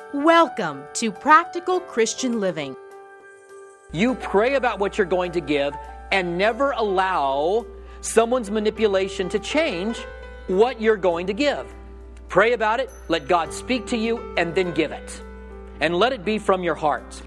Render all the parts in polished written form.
Welcome to Practical Christian Living. You pray about what you're going to give and never allow someone's manipulation to change what you're going to give. Pray about it, let God speak to you, and then give it. And let it be from your heart.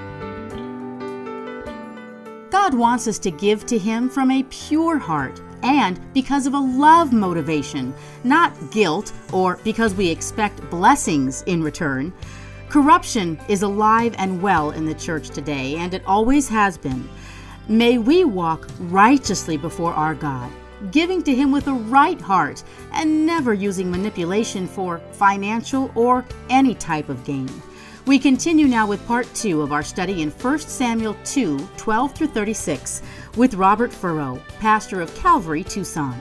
God wants us to give to Him from a pure heart and because of a love motivation, not guilt or because we expect blessings in return. Corruption is alive and well in the church today, and it always has been. May we walk righteously before our God, giving to Him with a right heart and never using manipulation for financial or any type of gain. We continue now with part 2 of our study in 1 Samuel 2, 12 through 36 with Robert Furrow, pastor of Calvary, Tucson.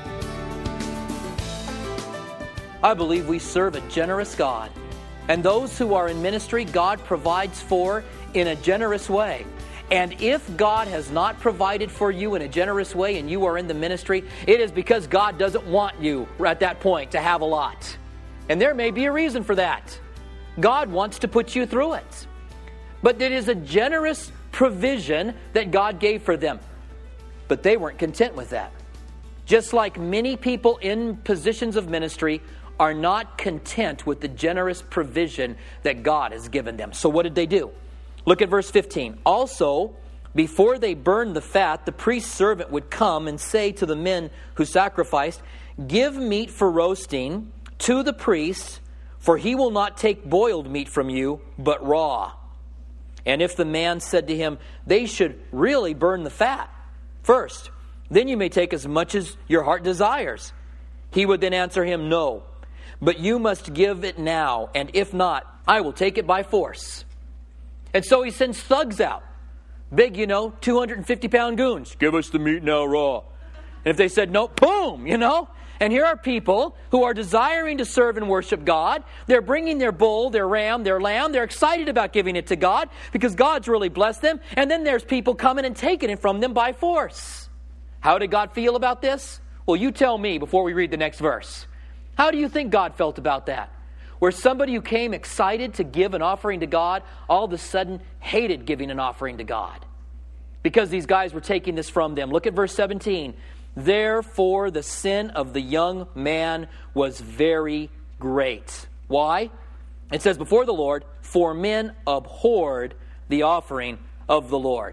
I believe we serve a generous God, and those who are in ministry, God provides for in a generous way. And if God has not provided for you in a generous way and you are in the ministry, it is because God doesn't want you at that point to have a lot. And there may be a reason for that. God wants to put you through it. But it is a generous provision that God gave for them. But they weren't content with that. Just like many people in positions of ministry are not content with the generous provision that God has given them. So what did they do? Look at verse 15. Also, before they burned the fat, the priest's servant would come and say to the men who sacrificed, "Give meat for roasting to the priest, for he will not take boiled meat from you, but raw." And if the man said to him, "They should really burn the fat first, then you may take as much as your heart desires," he would then answer him, "No, but you must give it now, and if not, I will take it by force." And so he sends thugs out. Big, 250-pound goons. "Give us the meat now raw." And if they said no, boom, And here are people who are desiring to serve and worship God. They're bringing their bull, their ram, their lamb. They're excited about giving it to God because God's really blessed them. And then there's people coming and taking it from them by force. How did God feel about this? Well, you tell me before we read the next verse. How do you think God felt about that? Where somebody who came excited to give an offering to God all of a sudden hated giving an offering to God because these guys were taking this from them. Look at verse 17. Therefore the sin of the young man was very great. Why? It says before the Lord, for men abhorred the offering of the Lord.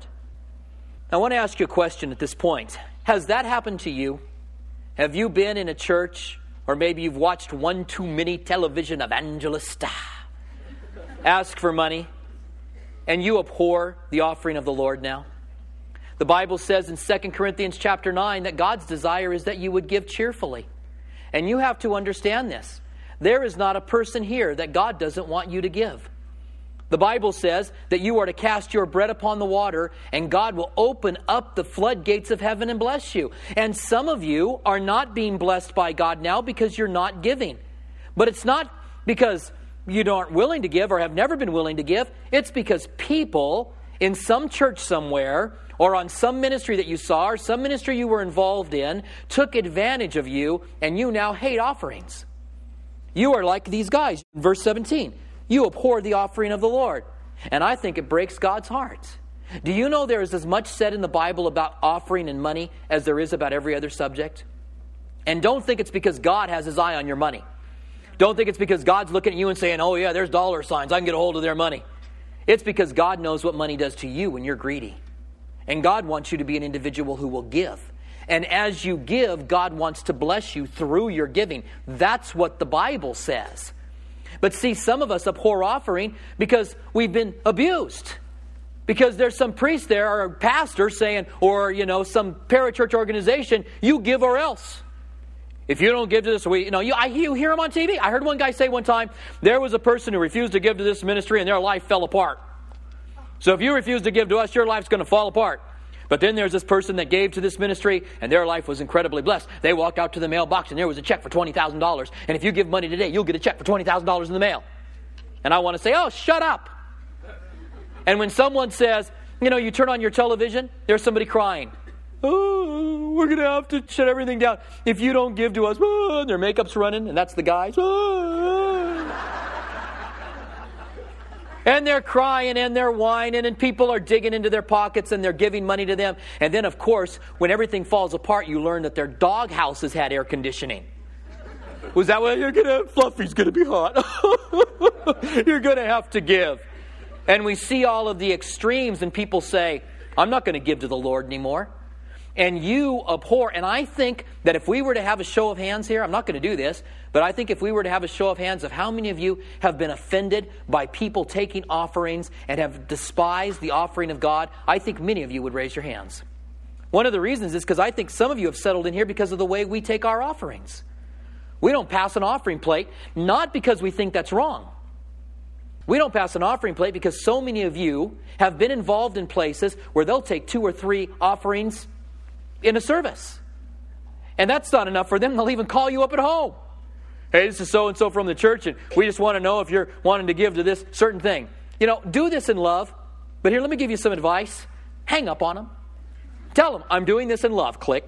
I want to ask you a question at this point. Has that happened to you? Have you been in a church, or maybe you've watched one too many television evangelists ask for money, and you abhor the offering of the Lord now? The Bible says in 2 Corinthians chapter 9 that God's desire is that you would give cheerfully. And you have to understand this. There is not a person here that God doesn't want you to give. The Bible says that you are to cast your bread upon the water and God will open up the floodgates of heaven and bless you. And some of you are not being blessed by God now because you're not giving. But it's not because you aren't willing to give or have never been willing to give. It's because people in some church somewhere or on some ministry that you saw or some ministry you were involved in took advantage of you and you now hate offerings. You are like these guys. Verse 17, you abhor the offering of the Lord. And I think it breaks God's heart. Do you know there is as much said in the Bible about offering and money as there is about every other subject? And don't think it's because God has his eye on your money. Don't think it's because God's looking at you and saying, oh yeah, there's dollar signs, I can get a hold of their money. It's because God knows what money does to you when you're greedy. And God wants you to be an individual who will give. And as you give, God wants to bless you through your giving. That's what the Bible says. But see, some of us abhor offering because we've been abused. Because there's some priest there or a pastor saying, or some parachurch organization, you give or else. If you don't give to this, you hear him on TV. I heard one guy say one time, there was a person who refused to give to this ministry and their life fell apart. So if you refuse to give to us, your life's going to fall apart. But then there's this person that gave to this ministry and their life was incredibly blessed. They walked out to the mailbox and there was a check for $20,000. And if you give money today, you'll get a check for $20,000 in the mail. And I want to say, oh, shut up. And when someone says, you turn on your television, there's somebody crying. Oh, we're going to have to shut everything down if you don't give to us. Oh, and their makeup's running, and that's the guys. Oh. And they're crying and they're whining and people are digging into their pockets and they're giving money to them. And then, of course, when everything falls apart, you learn that their dog houses had air conditioning. Was that what you're going to? Fluffy's going to be hot. You're going to have to give. And we see all of the extremes and people say, I'm not going to give to the Lord anymore. And you abhor. And I think that if we were to have a show of hands here, I'm not going to do this, but I think if we were to have a show of hands of how many of you have been offended by people taking offerings and have despised the offering of God, I think many of you would raise your hands. One of the reasons is because I think some of you have settled in here because of the way we take our offerings. We don't pass an offering plate, not because we think that's wrong. We don't pass an offering plate because so many of you have been involved in places where they'll take 2 or 3 offerings in a service. And that's not enough for them. They'll even call you up at home. Hey, this is so-and-so from the church, and we just want to know if you're wanting to give to this certain thing. You know, do this in love. But here, let me give you some advice. Hang up on them. Tell them, I'm doing this in love. Click.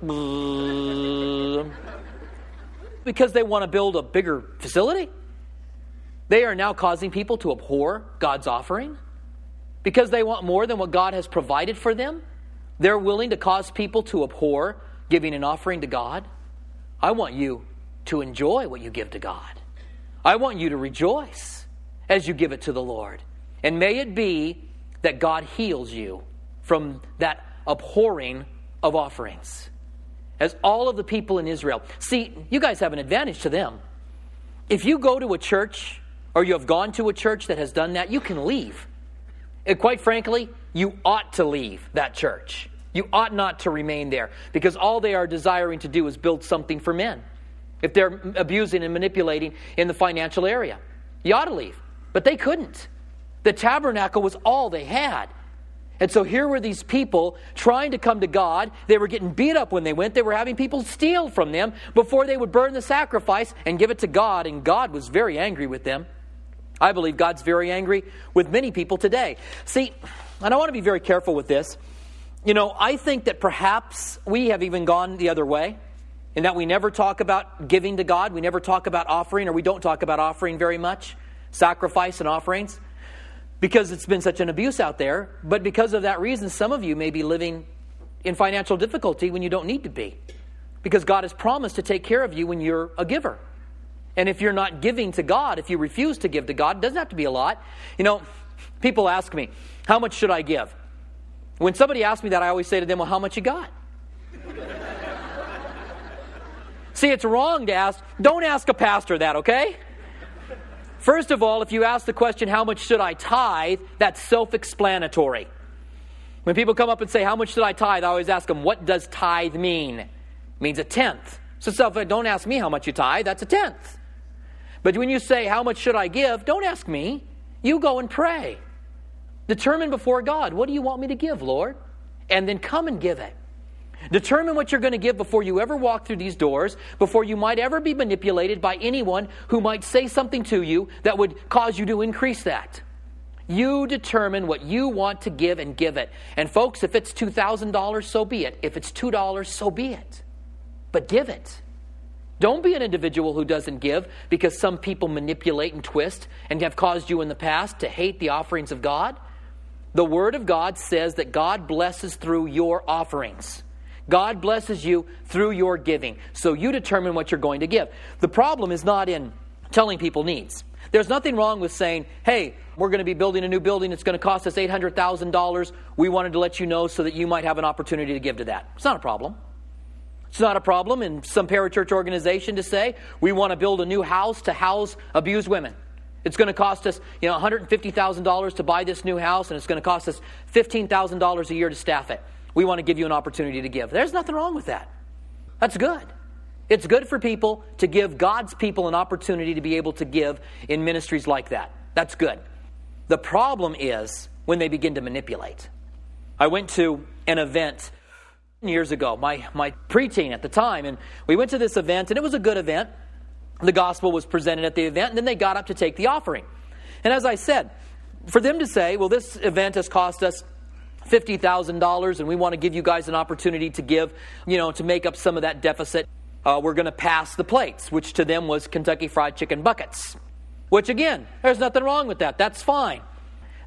Because they want to build a bigger facility. They are now causing people to abhor God's offering. Because they want more than what God has provided for them. They're willing to cause people to abhor giving an offering to God. I want you to enjoy what you give to God. I want you to rejoice as you give it to the Lord. And may it be that God heals you from that abhorring of offerings. As all of the people in Israel. See, you guys have an advantage to them. If you go to a church, or you have gone to a church that has done that, you can leave. And quite frankly, you ought to leave that church. You ought not to remain there. Because all they are desiring to do is build something for men. If they're abusing and manipulating in the financial area. You ought to leave. But they couldn't. The tabernacle was all they had. And so here were these people trying to come to God. They were getting beat up when they went. They were having people steal from them before they would burn the sacrifice and give it to God. And God was very angry with them. I believe God's very angry with many people today. See, and I want to be very careful with this. You know, I think that perhaps we have even gone the other way. In that we never talk about giving to God. We never talk about offering, or we don't talk about offering very much. Sacrifice and offerings. Because it's been such an abuse out there. But because of that reason, some of you may be living in financial difficulty when you don't need to be. Because God has promised to take care of you when you're a giver. And if you're not giving to God, if you refuse to give to God, it doesn't have to be a lot. You know, people ask me, how much should I give? When somebody asks me that, I always say to them, well, how much you got? See, it's wrong to ask. Don't ask a pastor that, okay? First of all, if you ask the question, how much should I tithe, that's self-explanatory. When people come up and say, how much should I tithe, I always ask them, what does tithe mean? It means a tenth. So don't ask me how much you tithe, that's a tenth. But when you say, how much should I give, don't ask me. You go and pray. Determine before God, what do you want me to give, Lord? And then come and give it. Determine what you're going to give before you ever walk through these doors, before you might ever be manipulated by anyone who might say something to you that would cause you to increase that. You determine what you want to give and give it. And folks, if it's $2,000, so be it. If it's $2, so be it. But give it. Don't be an individual who doesn't give because some people manipulate and twist and have caused you in the past to hate the offerings of God. The Word of God says that God blesses through your offerings. God blesses you through your giving. So you determine what you're going to give. The problem is not in telling people needs. There's nothing wrong with saying, hey, we're going to be building a new building. It's going to cost us $800,000. We wanted to let you know so that you might have an opportunity to give to that. It's not a problem. It's not a problem in some parachurch organization to say, we want to build a new house to house abused women. It's going to cost us, $150,000 to buy this new house, and it's going to cost us $15,000 a year to staff it. We want to give you an opportunity to give. There's nothing wrong with that. That's good. It's good for people to give God's people an opportunity to be able to give in ministries like that. That's good. The problem is when they begin to manipulate. I went to an event years ago, my preteen at the time, and we went to this event, and it was a good event. The gospel was presented at the event, and then they got up to take the offering. And as I said, for them to say, well, this event has cost us $50,000, and we want to give you guys an opportunity to give, to make up some of that deficit. We're going to pass the plates, which to them was Kentucky Fried Chicken buckets. Which again, there's nothing wrong with that. That's fine.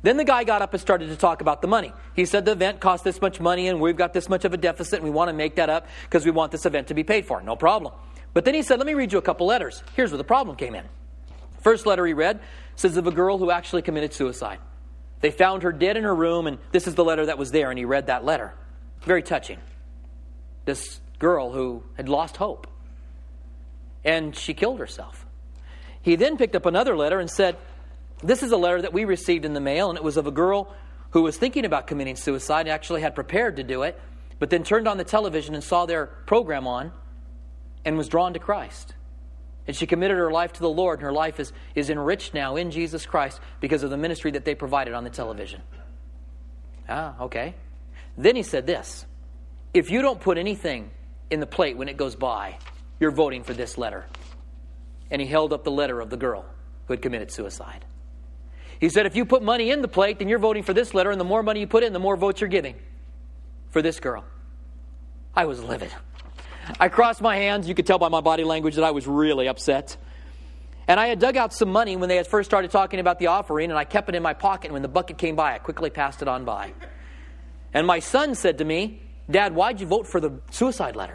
Then the guy got up and started to talk about the money. He said the event cost this much money and we've got this much of a deficit and we want to make that up because we want this event to be paid for. No problem. But then he said, let me read you a couple letters. Here's where the problem came in. First letter he read says of a girl who actually committed suicide. They found her dead in her room, and this is the letter that was there, and he read that letter. Very touching. This girl who had lost hope. And she killed herself. He then picked up another letter and said, this is a letter that we received in the mail, and it was of a girl who was thinking about committing suicide and actually had prepared to do it, but then turned on the television and saw their program on and was drawn to Christ. And she committed her life to the Lord, and her life is enriched now in Jesus Christ because of the ministry that they provided on the television. Okay. Then he said this, if you don't put anything in the plate when it goes by, you're voting for this letter. And he held up the letter of the girl who had committed suicide. He said, if you put money in the plate, then you're voting for this letter, and the more money you put in, the more votes you're giving for this girl. I was livid. I crossed my hands. You could tell by my body language that I was really upset. And I had dug out some money when they had first started talking about the offering, and I kept it in my pocket. And when the bucket came by, I quickly passed it on by. And my son said to me, Dad, why'd you vote for the suicide letter?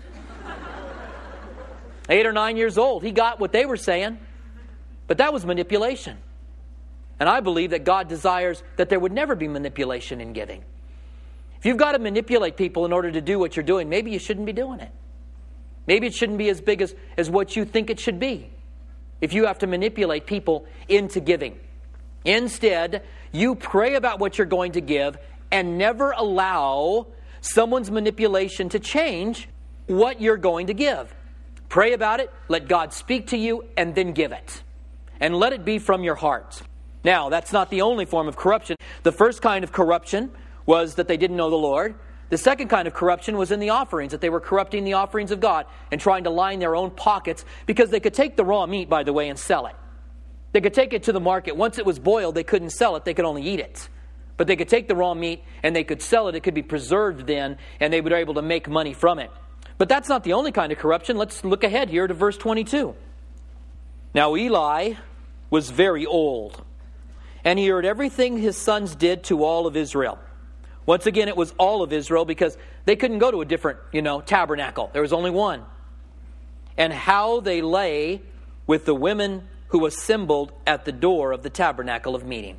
8 or 9 years old. He got what they were saying. But that was manipulation. And I believe that God desires that there would never be manipulation in giving. If you've got to manipulate people in order to do what you're doing, maybe you shouldn't be doing it. Maybe it shouldn't be as big as what you think it should be. If you have to manipulate people into giving. Instead, you pray about what you're going to give and never allow someone's manipulation to change what you're going to give. Pray about it, let God speak to you, and then give it. And let it be from your heart. Now, that's not the only form of corruption. The first kind of corruption was that they didn't know the Lord. The second kind of corruption was in the offerings, that they were corrupting the offerings of God and trying to line their own pockets because they could take the raw meat, by the way, and sell it. They could take it to the market. Once it was boiled, they couldn't sell it. They could only eat it. But they could take the raw meat and they could sell it. It could be preserved then, and they would be able to make money from it. But that's not the only kind of corruption. Let's look ahead here to verse 22. Now Eli was very old, and he heard everything his sons did to all of Israel. Once again, it was all of Israel because they couldn't go to a different, tabernacle. There was only one. And how they lay with the women who assembled at the door of the tabernacle of meeting.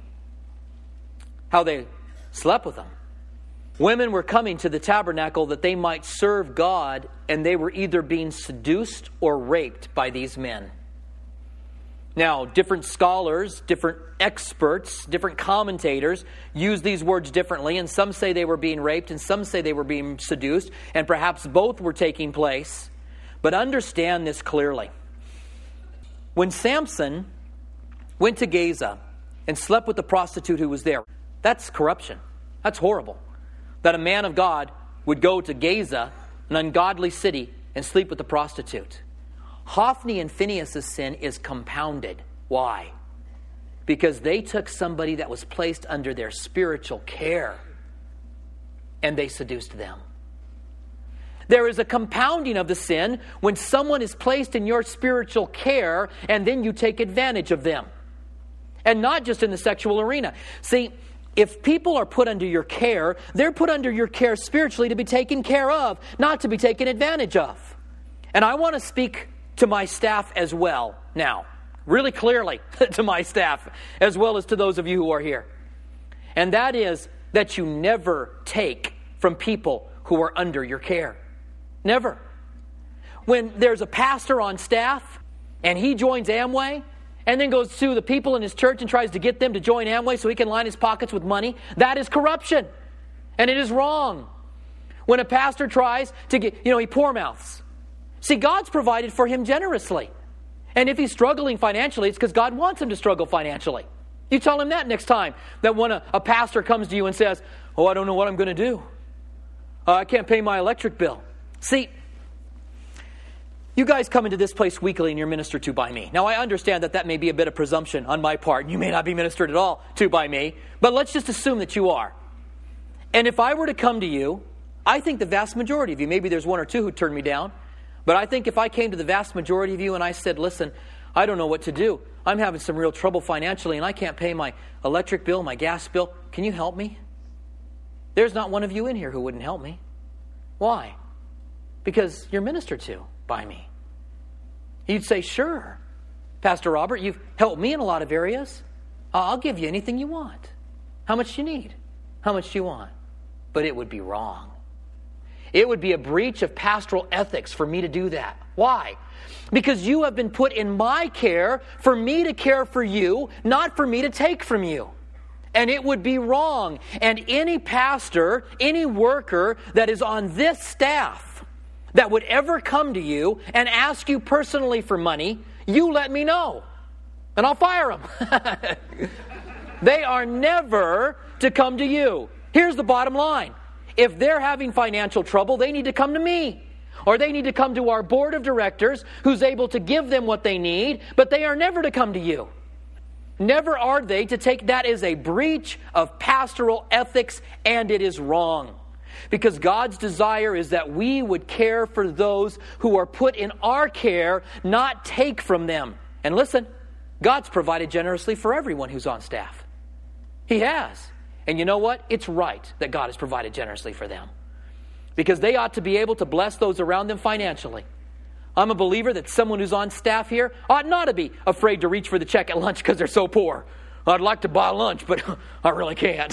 How they slept with them. Women were coming to the tabernacle that they might serve God, and they were either being seduced or raped by these men. Now, different scholars, different experts, different commentators use these words differently, and some say they were being raped, and some say they were being seduced, and perhaps both were taking place. But understand this clearly. When Samson went to Gaza and slept with the prostitute who was there, that's corruption. That's horrible. That a man of God would go to Gaza, an ungodly city, and sleep with the prostitute. Hophni and Phinehas' sin is compounded. Why? Because they took somebody that was placed under their spiritual care and they seduced them. There is a compounding of the sin when someone is placed in your spiritual care and then you take advantage of them. And not just in the sexual arena. See, if people are put under your care, they're put under your care spiritually to be taken care of, not to be taken advantage of. And I want to speak to my staff as well now, really clearly to my staff, as well as to those of you who are here. And that is that you never take from people who are under your care. Never. When there's a pastor on staff and he joins Amway and then goes to the people in his church and tries to get them to join Amway so he can line his pockets with money, that is corruption. And it is wrong. When a pastor tries to get, he poor mouths. See, God's provided for him generously. And if he's struggling financially, it's because God wants him to struggle financially. You tell him that next time that when a pastor comes to you and says, "Oh, I don't know what I'm going to do. I can't pay my electric bill." See, you guys come into this place weekly and you're ministered to by me. Now, I understand that may be a bit of presumption on my part. You may not be ministered at all to by me. But let's just assume that you are. And if I were to come to you, I think the vast majority of you, maybe there's one or two who turned me down, but I think if I came to the vast majority of you and I said, "Listen, I don't know what to do. I'm having some real trouble financially and I can't pay my electric bill, my gas bill. Can you help me? There's not one of you in here who wouldn't help me. Why? Because you're ministered to by me. You'd say, sure, Pastor Robert, you've helped me in a lot of areas. I'll give you anything you want. How much do you need? How much do you want? But it would be wrong. It would be a breach of pastoral ethics for me to do that. Why? Because you have been put in my care for me to care for you, not for me to take from you. And it would be wrong. And any pastor, any worker that is on this staff that would ever come to you and ask you personally for money, you let me know. And I'll fire them. They are never to come to you. Here's the bottom line. If they're having financial trouble, they need to come to me. Or they need to come to our board of directors who's able to give them what they need, but they are never to come to you. Never are they to take that as a breach of pastoral ethics, and it is wrong. Because God's desire is that we would care for those who are put in our care, not take from them. And listen, God's provided generously for everyone who's on staff. He has. And you know what? It's right that God has provided generously for them. Because they ought to be able to bless those around them financially. I'm a believer that someone who's on staff here ought not to be afraid to reach for the check at lunch because they're so poor. I'd like to buy lunch, but I really can't.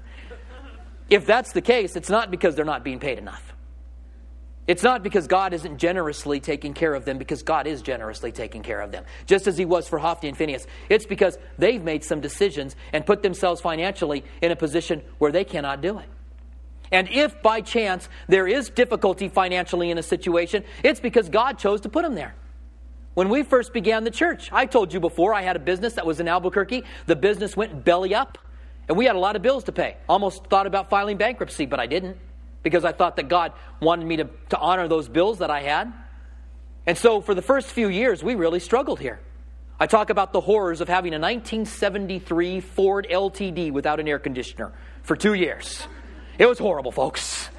If that's the case, it's not because they're not being paid enough. It's not because God isn't generously taking care of them, because God is generously taking care of them. Just as He was for Hophni and Phinehas. It's because they've made some decisions and put themselves financially in a position where they cannot do it. And if by chance there is difficulty financially in a situation, it's because God chose to put them there. When we first began the church, I told you before, I had a business that was in Albuquerque. The business went belly up, and we had a lot of bills to pay. Almost thought about filing bankruptcy, but I didn't. Because I thought that God wanted me to honor those bills that I had. And so for the first few years, we really struggled here. I talk about the horrors of having a 1973 Ford LTD without an air conditioner for 2 years. It was horrible, folks.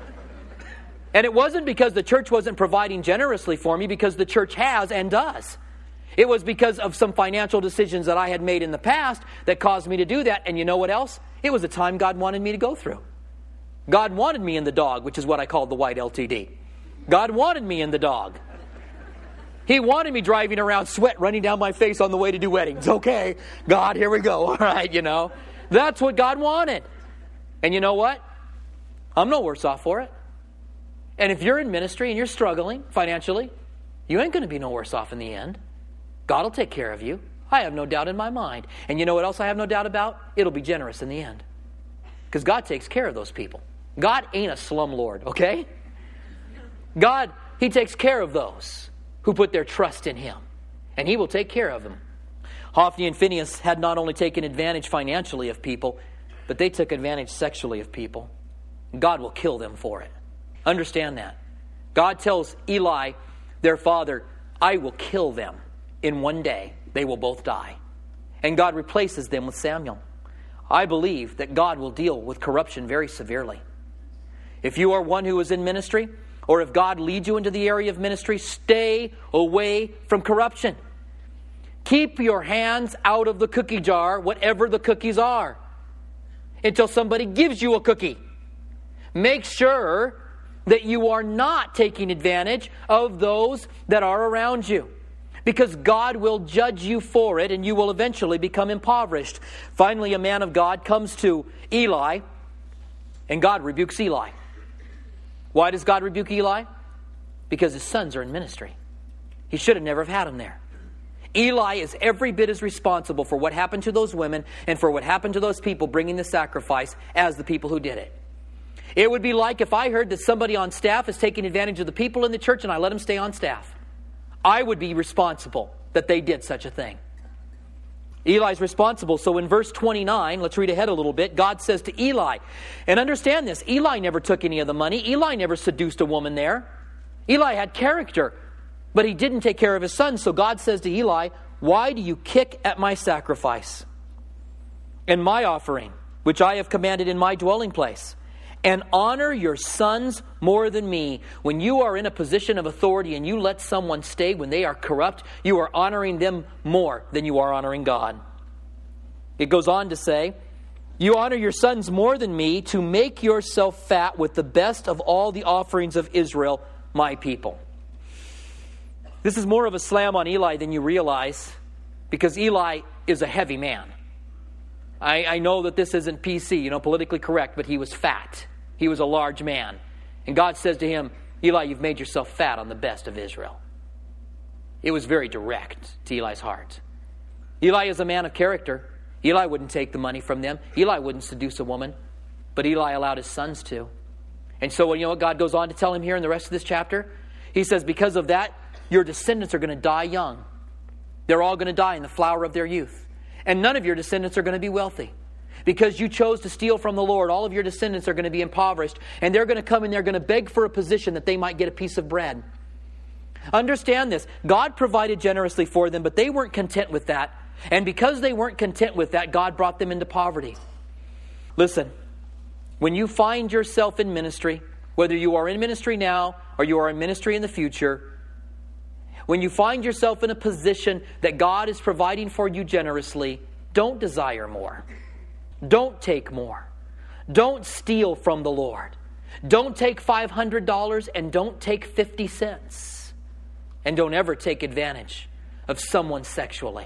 And it wasn't because the church wasn't providing generously for me, because the church has and does. It was because of some financial decisions that I had made in the past that caused me to do that. And you know what else? It was a time God wanted me to go through. God wanted me in the dog, which is what I called the white LTD. God wanted me in the dog. He wanted me driving around, sweat running down my face on the way to do weddings. Okay, God, here we go. All right, you know. That's what God wanted. And you know what? I'm no worse off for it. And if you're in ministry and you're struggling financially, you ain't going to be no worse off in the end. God will take care of you. I have no doubt in my mind. And you know what else I have no doubt about? It'll be generous in the end. Because God takes care of those people. God ain't a slumlord, okay? God, He takes care of those who put their trust in Him. And He will take care of them. Hophni and Phinehas had not only taken advantage financially of people, but they took advantage sexually of people. God will kill them for it. Understand that. God tells Eli, their father, I will kill them. In one day, they will both die. And God replaces them with Samuel. I believe that God will deal with corruption very severely. If you are one who is in ministry, or if God leads you into the area of ministry, stay away from corruption. Keep your hands out of the cookie jar, whatever the cookies are, until somebody gives you a cookie. Make sure that you are not taking advantage of those that are around you, because God will judge you for it, and you will eventually become impoverished. Finally, a man of God comes to Eli, and God rebukes Eli. Why does God rebuke Eli? Because his sons are in ministry. He should have never have had them there. Eli is every bit as responsible for what happened to those women and for what happened to those people bringing the sacrifice as the people who did it. It would be like if I heard that somebody on staff is taking advantage of the people in the church and I let them stay on staff. I would be responsible that they did such a thing. Eli's responsible. So in verse 29, let's read ahead a little bit. God says to Eli, and understand this, Eli never took any of the money. Eli never seduced a woman there. Eli had character, but he didn't take care of his son. So God says to Eli, why do you kick at my sacrifice and my offering, which I have commanded in my dwelling place? and honor your sons more than me. When you are in a position of authority and you let someone stay when they are corrupt, you are honoring them more than you are honoring God. It goes on to say, you honor your sons more than me to make yourself fat with the best of all the offerings of Israel, my people. This is more of a slam on Eli than you realize, because Eli is a heavy man. I know that this isn't PC, politically correct, but he was fat. He was a large man. And God says to him, Eli, you've made yourself fat on the best of Israel. It was very direct to Eli's heart. Eli is a man of character. Eli wouldn't take the money from them. Eli wouldn't seduce a woman. But Eli allowed his sons to. And so, what God goes on to tell him here in the rest of this chapter? He says, because of that, your descendants are going to die young. They're all going to die in the flower of their youth. And none of your descendants are going to be wealthy. Because you chose to steal from the Lord, all of your descendants are going to be impoverished. And they're going to come and they're going to beg for a position that they might get a piece of bread. Understand this. God provided generously for them, but they weren't content with that. And because they weren't content with that, God brought them into poverty. Listen, when you find yourself in ministry, whether you are in ministry now or you are in ministry in the future, when you find yourself in a position that God is providing for you generously, don't desire more. Don't take more. Don't steal from the Lord. Don't take $500 and don't take 50 cents. And don't ever take advantage of someone sexually.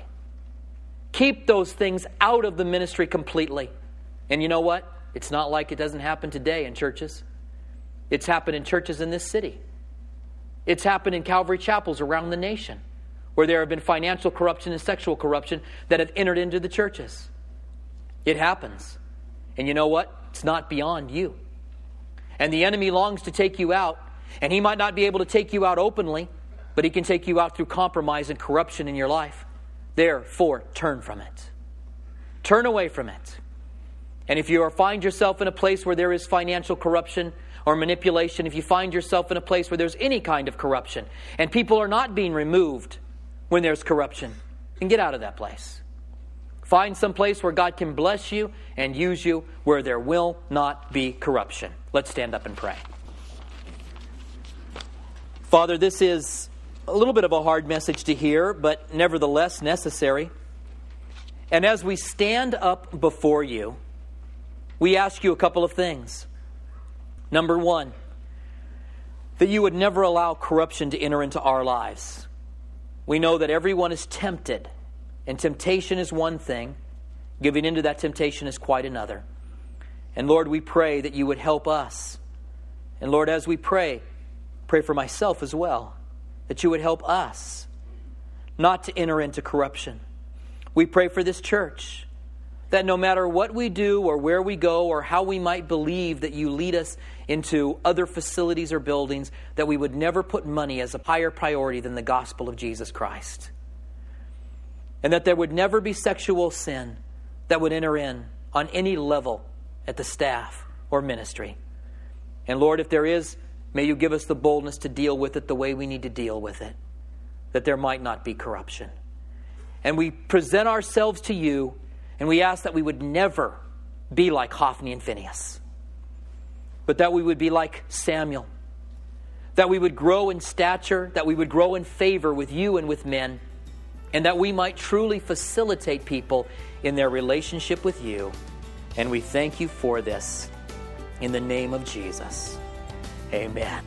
Keep those things out of the ministry completely. And you know what? It's not like it doesn't happen today in churches. It's happened in churches in this city. It's happened in Calvary chapels around the nation, where there have been financial corruption and sexual corruption that have entered into the churches. It happens. And you know what? It's not beyond you. And the enemy longs to take you out. And he might not be able to take you out openly, but he can take you out through compromise and corruption in your life. Therefore, turn from it. Turn away from it. And if you find yourself in a place where there is financial corruption or manipulation, if you find yourself in a place where there's any kind of corruption, and people are not being removed when there's corruption, then get out of that place. Find some place where God can bless you and use you, where there will not be corruption. Let's stand up and pray. Father, this is a little bit of a hard message to hear, but nevertheless necessary. And as we stand up before you, we ask you a couple of things. Number one, that you would never allow corruption to enter into our lives. We know that everyone is tempted, and temptation is one thing. Giving into that temptation is quite another. And Lord, we pray that you would help us. And Lord, as we pray for myself as well, that you would help us not to enter into corruption. We pray for this church, that no matter what we do or where we go or how we might believe that you lead us into other facilities or buildings, that we would never put money as a higher priority than the gospel of Jesus Christ. And that there would never be sexual sin that would enter in on any level at the staff or ministry. And Lord, if there is, may you give us the boldness to deal with it the way we need to deal with it, that there might not be corruption. And we present ourselves to you, and we ask that we would never be like Hophni and Phinehas, but that we would be like Samuel, that we would grow in stature, that we would grow in favor with you and with men, and that we might truly facilitate people in their relationship with you. And we thank you for this in the name of Jesus. Amen.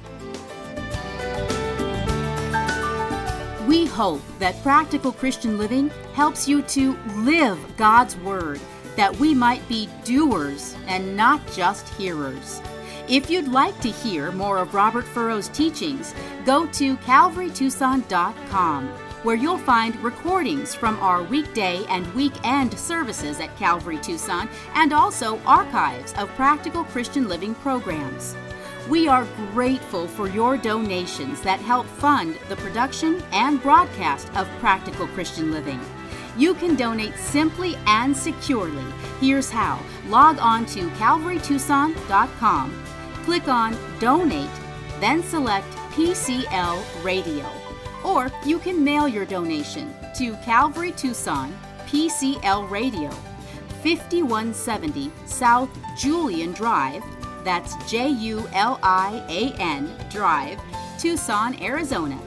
We hope that Practical Christian Living helps you to live God's Word, that we might be doers and not just hearers. If you'd like to hear more of Robert Furrow's teachings, go to calvarytucson.com, where you'll find recordings from our weekday and weekend services at Calvary Tucson, and also archives of Practical Christian Living programs. We are grateful for your donations that help fund the production and broadcast of Practical Christian Living. You can donate simply and securely. Here's how. Log on to calvarytucson.com, click on Donate, then select PCL Radio. Or you can mail your donation to Calvary Tucson, PCL Radio, 5170 South Julian Drive. That's Julian Drive, Tucson, Arizona,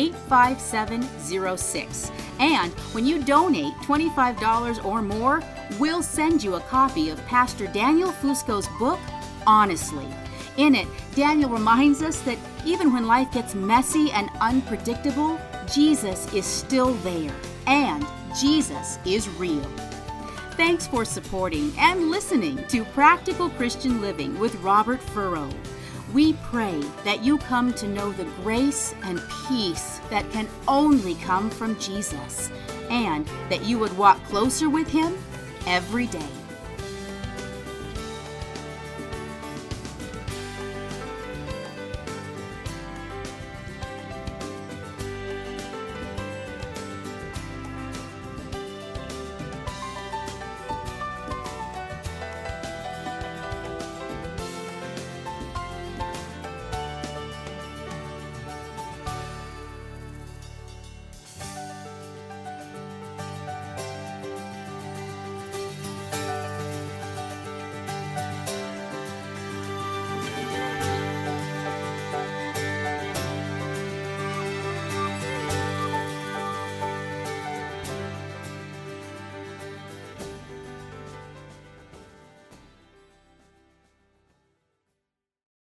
85706. And when you donate $25 or more, we'll send you a copy of Pastor Daniel Fusco's book, Honestly. In it, Daniel reminds us that even when life gets messy and unpredictable, Jesus is still there, and Jesus is real. Thanks for supporting and listening to Practical Christian Living with Robert Furrow. We pray that you come to know the grace and peace that can only come from Jesus, and that you would walk closer with Him every day.